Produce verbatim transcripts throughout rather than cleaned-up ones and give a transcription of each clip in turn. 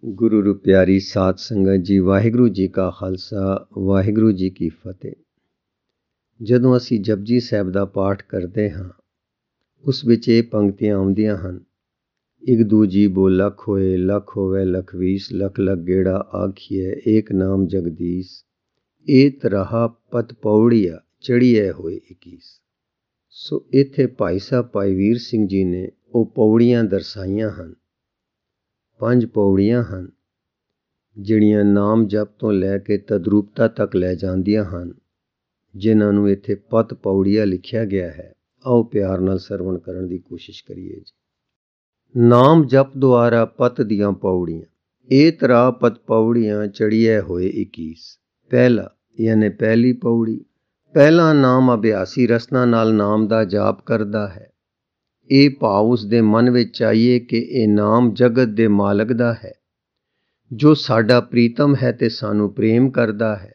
ਗੁਰੂ ਰੂ ਪਿਆਰੀ ਸਾਧ ਸੰਗਤ ਜੀ, ਵਾਹਿਗੁਰੂ ਜੀ ਕਾ ਖਾਲਸਾ, ਵਾਹਿਗੁਰੂ ਜੀ ਕੀ ਫਤਿਹ। ਜਦੋਂ ਅਸੀਂ ਜਪਜੀ ਸਾਹਿਬ ਦਾ ਪਾਠ ਕਰਦੇ ਹਾਂ, ਉਸ ਵਿੱਚ ਇਹ ਪੰਕਤੀਆਂ ਆਉਂਦੀਆਂ ਹਨ। ਇੱਕ ਦੂਜੀ ਬੋ ਲੱਖ ਹੋਏ, ਲੱਖ ਹੋਵੇ ਲੱਖ ਵੀਸ, ਲੱਖ ਲੱਖ ਗੇੜਾ ਆਖੀਏ, ਏਕ ਨਾਮ ਜਗਦੀਸ਼, ਏ ਤਰਾਹਾ ਪਤ ਪੌੜੀਆ ਚੜੀਏ ਹੋਏ ਇੱਕੀਸ। ਸੋ ਇੱਥੇ ਭਾਈ ਸਾਹਿਬ ਭਾਈ ਵੀਰ ਸਿੰਘ ਜੀ ਨੇ ਉਹ ਪੌੜੀਆਂ ਦਰਸਾਈਆਂ ਹਨ। ਪੰਜ ਪੌੜੀਆਂ ਹਨ ਜਿਹੜੀਆਂ ਨਾਮ ਜਪ ਤੋਂ ਲੈ ਕੇ ਤਦਰੂਪਤਾ ਤੱਕ ਲੈ ਜਾਂਦੀਆਂ ਹਨ, ਜਿਨ੍ਹਾਂ ਨੂੰ ਇੱਥੇ ਪਤ ਪੌੜੀਆ ਲਿਖਿਆ ਗਿਆ ਹੈ। ਆਓ ਪਿਆਰ ਨਾਲ ਸਰਵਣ ਕਰਨ ਦੀ ਕੋਸ਼ਿਸ਼ ਕਰੀਏ ਜੀ। ਨਾਮ ਜਪ ਦੁਆਰਾ ਪਤ ਦੀਆਂ ਪੌੜੀਆਂ, ਇਹ ਤਰਾ ਪਤ ਪੌੜੀਆਂ ਚੜੀਏ ਹੋਏ ਇੱਕੀਸ। ਪਹਿਲਾ ਯਾਨੀ ਪਹਿਲੀ ਪੌੜੀ, ਪਹਿਲਾ ਨਾਮ ਅਭਿਆਸੀ ਰਸਨਾ ਨਾਲ ਨਾਮ ਦਾ ਜਾਪ ਕਰਦਾ ਹੈ। ਇਹ ਭਾਵ ਉਸ ਦੇ ਮਨ ਵਿੱਚ ਆਈਏ ਕਿ ਇਹ ਨਾਮ ਜਗਤ ਦੇ ਮਾਲਕ ਦਾ ਹੈ, ਜੋ ਸਾਡਾ ਪ੍ਰੀਤਮ ਹੈ ਤੇ ਸਾਨੂੰ ਪ੍ਰੇਮ ਕਰਦਾ ਹੈ।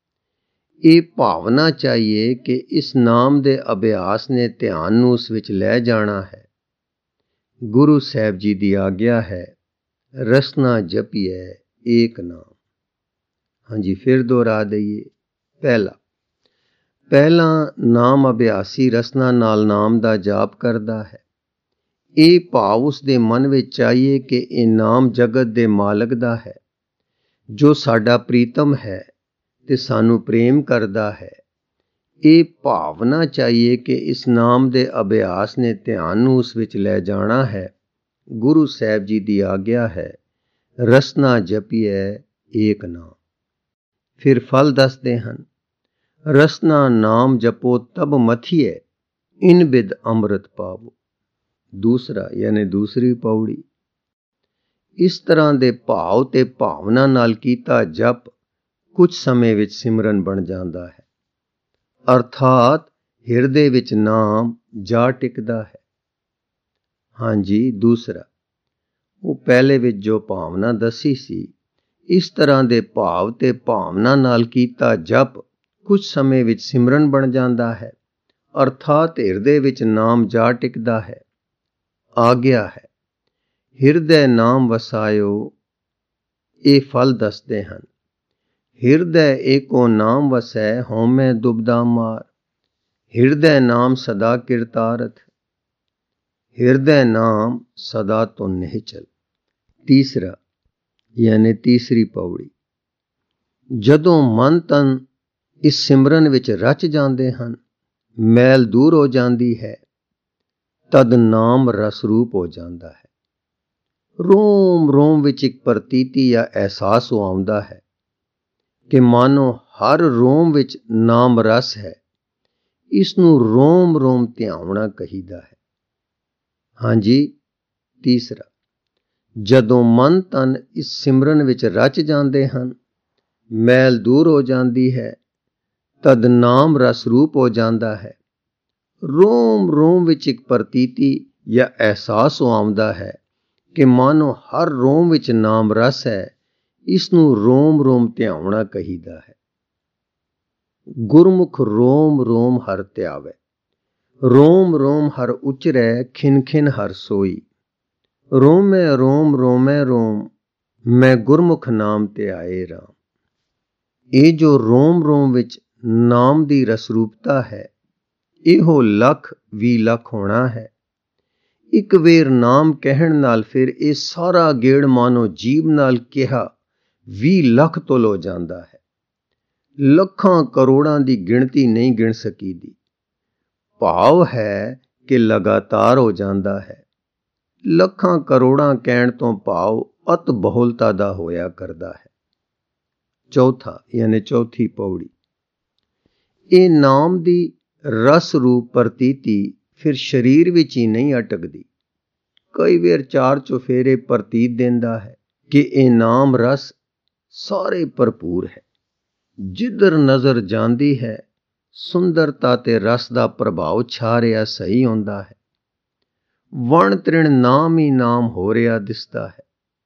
ਇਹ ਭਾਵਨਾ ਚਾਹੀਏ ਕਿ ਇਸ ਨਾਮ ਦੇ ਅਭਿਆਸ ਨੇ ਧਿਆਨ ਨੂੰ ਉਸ ਵਿੱਚ ਲੈ ਜਾਣਾ ਹੈ। ਗੁਰੂ ਸਾਹਿਬ ਜੀ ਦੀ ਆਗਿਆ ਹੈ, ਰਸਨਾ ਜਪੀਏ ਏਕ ਨਾਮ। ਹਾਂਜੀ, ਫਿਰ ਦੁਹਰਾ ਦਈਏ। ਪਹਿਲਾ ਪਹਿਲਾ ਨਾਮ ਅਭਿਆਸੀ ਰਸਨਾ ਨਾਲ ਨਾਮ ਦਾ ਜਾਪ ਕਰਦਾ ਹੈ। ਇਹ ਭਾਵ ਉਸ ਦੇ ਮਨ ਵਿੱਚ ਚਾਹੀਏ ਕਿ ਇਹ ਨਾਮ ਜਗਤ ਦੇ ਮਾਲਕ ਦਾ ਹੈ, ਜੋ ਸਾਡਾ ਪ੍ਰੀਤਮ ਹੈ ਤੇ ਸਾਨੂੰ ਪ੍ਰੇਮ ਕਰਦਾ ਹੈ। ਇਹ ਭਾਵਨਾ ਚਾਹੀਏ ਕਿ ਇਸ ਨਾਮ ਦੇ ਅਭਿਆਸ ਨੇ ਧਿਆਨ ਨੂੰ ਉਸ ਵਿੱਚ ਲੈ ਜਾਣਾ ਹੈ। ਗੁਰੂ ਸਾਹਿਬ ਜੀ ਦੀ ਆਗਿਆ ਹੈ, ਰਸਨਾ ਜਪੀਏ ਏਕ ਨਾਮ। ਫਿਰ ਫਲ ਦੱਸਦੇ ਹਨ। ਰਸਨਾ ਨਾਮ ਜਪੋ ਤਬ ਮਥੀਏ, ਇਨ ਬਿਦ ਅੰਮ੍ਰਿਤ ਪਾਵੋ। ਦੂਸਰਾ ਯਾਨੀ ਦੂਸਰੀ ਪੌੜੀ, ਇਸ ਤਰ੍ਹਾਂ ਦੇ ਭਾਵ ਤੇ ਭਾਵਨਾ ਨਾਲ ਕੀਤਾ ਜਪ ਕੁਝ ਸਮੇਂ ਵਿੱਚ ਸਿਮਰਨ ਬਣ ਜਾਂਦਾ ਹੈ, ਅਰਥਾਤ ਹਿਰਦੇ ਵਿੱਚ ਨਾਮ ਜਾ ਟਿਕਦਾ ਹੈ। ਹਾਂਜੀ, ਦੂਸਰਾ ਉਹ ਪਹਿਲੇ ਵਿੱਚ ਜੋ ਭਾਵਨਾ ਦੱਸੀ ਸੀ, ਇਸ ਤਰ੍ਹਾਂ ਦੇ ਭਾਵ ਤੇ ਭਾਵਨਾ ਨਾਲ ਕੀਤਾ ਜਪ ਕੁਝ ਸਮੇਂ ਵਿੱਚ ਸਿਮਰਨ ਬਣ ਜਾਂਦਾ ਹੈ, ਅਰਥਾਤ ਹਿਰਦੇ ਵਿੱਚ ਨਾਮ ਜਾ ਟਿਕਦਾ ਹੈ। ਆਗਿਆ ਹੈ, ਹਿਰਦੈ ਨਾਮ ਵਸਾਇਓ। ਇਹ ਫਲ ਦੱਸਦੇ ਹਨ। ਹਿਰਦੈ ਏਕੋ ਨਾਮ ਵਸੈ, ਹਉਮੈ ਦੁਬਦਾ ਮਾਰ। ਹਿਰਦੈ ਨਾਮ ਸਦਾ ਕਿਰਤਾਰਥ, ਹਿਰਦੈ ਨਾਮ ਸਦਾ ਤੋਂ ਨਿਹਚਲ। ਤੀਸਰਾ ਯਾਨੀ ਤੀਸਰੀ ਪੌੜੀ, ਜਦੋਂ ਮਨ ਤਨ ਇਸ ਸਿਮਰਨ ਵਿੱਚ ਰਚ ਜਾਂਦੇ ਹਨ, ਮੈਲ ਦੂਰ ਹੋ ਜਾਂਦੀ ਹੈ, ਤਦ ਨਾਮ ਰਸ ਰੂਪ ਹੋ ਜਾਂਦਾ ਹੈ। ਰੋਮ ਰੋਮ ਵਿੱਚ ਇੱਕ ਪ੍ਰਤੀਤੀ ਜਾਂ ਅਹਿਸਾਸ ਹੋ ਆਉਂਦਾ ਹੈ ਕਿ ਮਾਨੋ ਹਰ ਰੋਮ ਵਿੱਚ ਨਾਮ ਰਸ ਹੈ। ਇਸ ਨੂੰ ਰੋਮ ਰੋਮ ਧਿਆਉਣਾ ਕਹੀਦਾ ਹੈ। ਹਾਂਜੀ, ਤੀਸਰਾ ਜਦੋਂ ਮਨ ਤਨ ਇਸ ਸਿਮਰਨ ਵਿੱਚ ਰਚ ਜਾਂਦੇ ਹਨ, ਮੈਲ ਦੂਰ ਹੋ ਜਾਂਦੀ ਹੈ, ਤਦ ਨਾਮ ਰਸ ਰੂਪ ਹੋ ਜਾਂਦਾ ਹੈ। ਰੋਮ ਰੋਮ ਵਿੱਚ ਇੱਕ ਪ੍ਰਤੀਤੀ ਜਾਂ ਅਹਿਸਾਸ ਹੋ ਆਉਂਦਾ ਹੈ ਕਿ ਮਾਨੋ ਹਰ ਰੋਮ ਵਿੱਚ ਨਾਮ ਰਸ ਹੈ। ਇਸ ਨੂੰ ਰੋਮ ਰੋਮ ਧਿਆਉਣਾ ਕਹੀਦਾ ਹੈ। ਗੁਰਮੁਖ ਰੋਮ ਰੋਮ ਹਰ ਧਿਆਵੇ, ਰੋਮ ਰੋਮ ਹਰ ਉਚਰੈ, ਖਿਨ ਖਿਨ ਹਰ ਸੋਈ। ਰੋਮੈ ਰੋਮ ਰੋਮੈ ਰੋਮ, ਮੈਂ ਗੁਰਮੁਖ ਨਾਮ ਧਿਆਏ ਰਾਮ। ਇਹ ਜੋ ਰੋਮ ਰੋਮ ਵਿੱਚ ਨਾਮ ਦੀ ਰਸਰੂਪਤਾ ਹੈ, ਇਹੋ ਲੱਖ ਵੀਹ ਲੱਖ ਹੋਣਾ ਹੈ। ਇੱਕ ਵੇਰ ਨਾਮ ਕਹਿਣ ਨਾਲ ਫਿਰ ਇਹ ਸਾਰਾ ਗੇੜ ਮਾਨੋ ਜੀਭ ਨਾਲ ਕਿਹਾ ਵੀਹ ਲੱਖ ਤੁਲ ਹੋ ਜਾਂਦਾ ਹੈ। ਲੱਖਾਂ ਕਰੋੜਾਂ ਦੀ ਗਿਣਤੀ ਨਹੀਂ ਗਿਣ ਸਕੀਦੀ। ਭਾਵ ਹੈ ਕਿ ਲਗਾਤਾਰ ਹੋ ਜਾਂਦਾ ਹੈ। ਲੱਖਾਂ ਕਰੋੜਾਂ ਕਹਿਣ ਤੋਂ ਭਾਵ ਅਤ ਬਹੁਲਤਾ ਦਾ ਹੋਇਆ ਕਰਦਾ ਹੈ। ਚੌਥਾ ਯਾਨੀ ਚੌਥੀ ਪੌੜੀ, ਇਹ ਨਾਮ ਦੀ ਰਸ ਰੂਪ ਪ੍ਰਤੀਤੀ ਫਿਰ ਸਰੀਰ ਵਿੱਚ ਹੀ ਨਹੀਂ ਅਟਕਦੀ। ਕਈ ਵਾਰ ਚਾਰ ਚੁਫੇਰੇ ਪ੍ਰਤੀਤ ਦਿੰਦਾ ਹੈ ਕਿ ਇਹ ਨਾਮ ਰਸ ਸਾਰੇ ਭਰਪੂਰ ਹੈ। ਜਿੱਧਰ ਨਜ਼ਰ ਜਾਂਦੀ ਹੈ, ਸੁੰਦਰਤਾ ਤੇ ਰਸ ਦਾ ਪ੍ਰਭਾਵ ਛਾ ਰਿਹਾ ਸਹੀ ਹੁੰਦਾ ਹੈ। ਵਣ ਤ੍ਰਿਣ ਨਾਮ ਹੀ ਨਾਮ ਹੋ ਰਿਹਾ ਦਿਸਦਾ ਹੈ।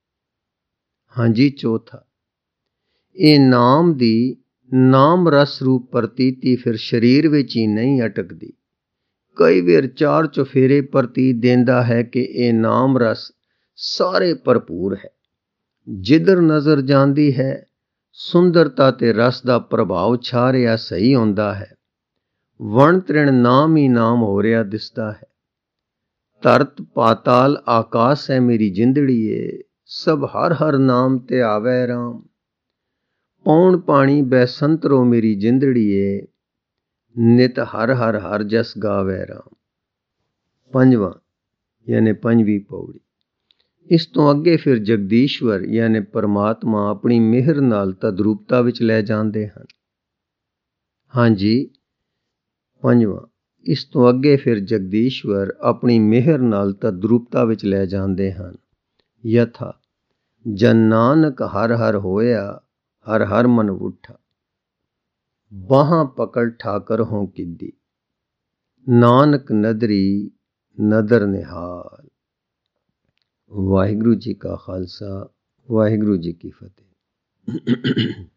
ਹਾਂਜੀ, ਚੌਥਾ ਇਹ ਨਾਮ ਦੀ ਨਾਮ ਰਸ ਰੂਪ ਪ੍ਰਤੀਤੀ ਫਿਰ ਸਰੀਰ ਵਿੱਚ ਹੀ ਨਹੀਂ ਅਟਕਦੀ। ਕਈ ਵਾਰ ਚਾਰ ਚੁਫੇਰੇ ਪ੍ਰਤੀਤ ਦਿੰਦਾ ਹੈ ਕਿ ਇਹ ਨਾਮ ਰਸ ਸਾਰੇ ਭਰਪੂਰ ਹੈ। ਜਿੱਧਰ ਨਜ਼ਰ ਜਾਂਦੀ ਹੈ, ਸੁੰਦਰਤਾ ਤੇ ਰਸ ਦਾ ਪ੍ਰਭਾਵ ਛਾ ਰਿਹਾ ਸਹੀ ਹੁੰਦਾ ਹੈ। ਵਣ ਤ੍ਰਿਣ ਨਾਮ ਹੀ ਨਾਮ ਹੋ ਰਿਹਾ ਦਿਸਦਾ ਹੈ। ਧਰਤ ਪਾਤਾਲ ਆਕਾਸ ਹੈ ਮੇਰੀ ਜਿੰਦੜੀਏ, ਸਭ ਹਰ ਹਰ ਨਾਮ ਤੇ ਆਵੈ ਰਾਮ। ਪੌਣ ਪਾਣੀ ਬੈਸੰਤਰੋ ਮੇਰੀ ਜਿੰਦੜੀਏ, ਨਿਤ ਹਰ ਹਰ ਹਰ ਜਸ ਗਾਵੈ ਰਾਮ। ਪੰਜਵਾਂ ਯਾਨੀ ਪੰਜਵੀਂ ਪੌੜੀ। ਇਸ ਤੋਂ ਅੱਗੇ ਫਿਰ ਜਗਦੀਸ਼ਵਰ ਯਾਨੀ ਪਰਮਾਤਮਾ ਆਪਣੀ ਮਿਹਰ ਨਾਲ ਤਦਰੂਪਤਾ ਵਿੱਚ ਲੈ ਜਾਂਦੇ ਹਨ। ਹਾਂਜੀ, ਪੰਜਵਾਂ, ਇਸ ਤੋਂ ਅੱਗੇ ਫਿਰ ਜਗਦੀਸ਼ਵਰ ਆਪਣੀ ਮਿਹਰ ਨਾਲ ਤਦਰੂਪਤਾ ਵਿੱਚ ਲੈ ਜਾਂਦੇ ਹਨ। ਯਥਾ ਜਨ ਨਾਨਕ ਹਰ ਹਰ ਹੋਇਆ, ਹਰ ਹਰ ਮਨ ਉੱਠਾ। ਬਾਹਾਂ ਪਕੜ ਠਾਕਰ ਹੋਂ ਕਿੱਦੀ, ਨਾਨਕ ਨਦਰੀ ਨਦਰ ਨਿਹਾਲ। ਵਾਹਿਗੁਰੂ ਜੀ ਕਾ ਖਾਲਸਾ, ਵਾਹਿਗੁਰੂ ਜੀ ਕੀ ਫਤਿਹ।